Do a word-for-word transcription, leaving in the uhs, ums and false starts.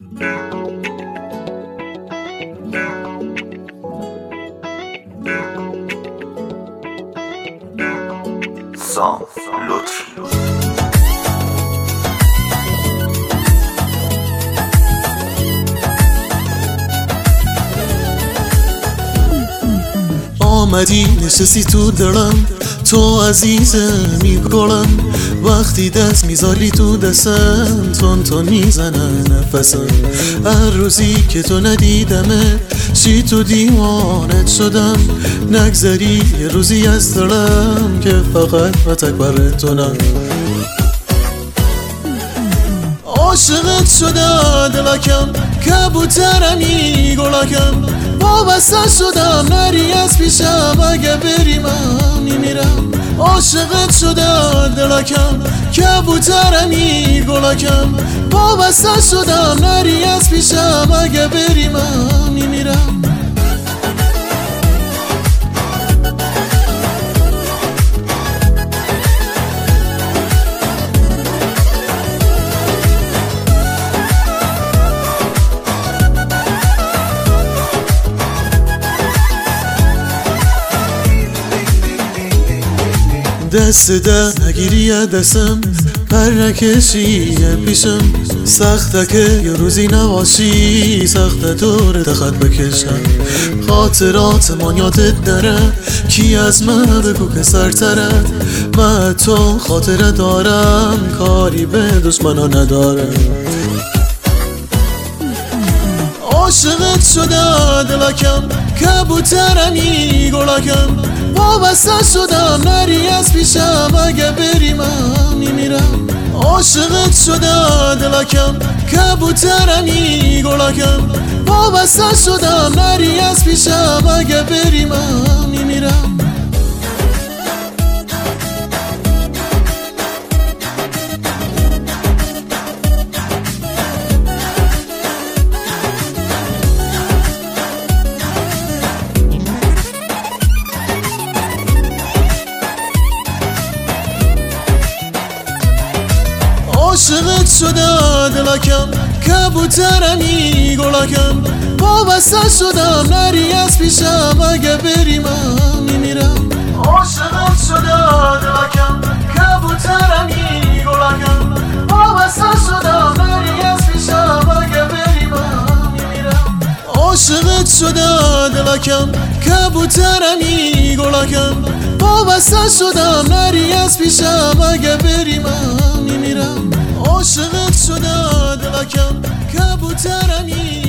سام لطفی. آمدی نشستی تو دلم، تو عزیزمی گلم. وقتی دست میذاری تو دستم، تون تون میزنن نفسم. هر روزی که تو ندیدمه چی تو دیوانت شدم. نگذری یه روزی از دلم که فقط و تک برای تونم. عاشقت شده دلکم، کبوترمی گلکم. وابسته شدم نری از پیشم، اگه بری من میمیرم. عاشقت شده دلکم، کبوترمی گلکم. وابسته شدم نری از پیشم، اگه بری من میمیرم. دست ده نگیری دستم، پر نکشی پیشم. سخته که یه روزی نباشی، سخته دور خط بکشم. خاطرات من یادت نره، کی از من بگو که سرتره. من تو خاطره دارم، کاری به دشمنا ندارم. عاشقت شده دلکم، کبوترمی گلکم. وابسته شدم نری از پیشم، اگه بری من میمیرم. عاشقت شده دلکم، کبوترمی گلکم. وابسته شدم نری از پیشم، اگه بری من میمیرم. عاشقت شده دلکم، کبوترمی گلکم. وابسته شدم نری از پیشم، اگه بری من میمیرم. عاشقت شده دلکم، کبوترمی گلکم. وابسته شدم نری از پیشم، اگه بری من میمیرم. عاشقت شده دلکم، کبوترمی گلکم. وابسته شدم نری از پیشم، اگه بری من میمیرم. عاشقت شده دلکم، کبوترمی